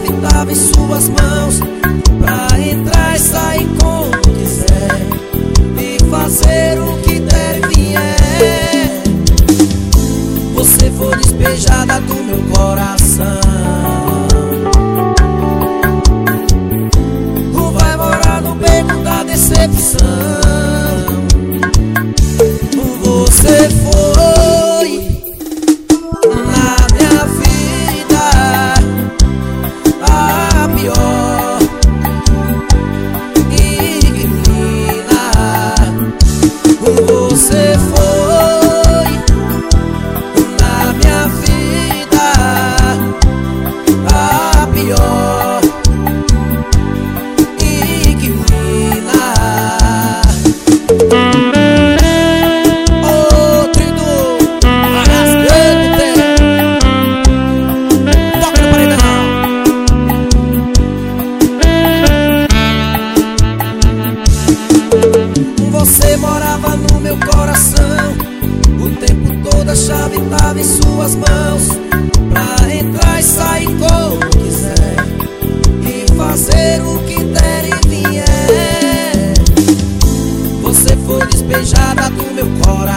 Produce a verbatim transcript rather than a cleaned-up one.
chave tava em suas mãos, pra entrar e sair como quiser, e fazer o que der e vier. Você foi despejada do meu coração, vai morar no beco da decepção. Você foi na minha vida a pior inquilina. Você foi na minha vida a pior inquilina. Você morava no meu coração, o tempo todo a chave tava em suas mãos, pra entrar e sair como quiser, e fazer o que der e vier. Você foi despejada do meu coração,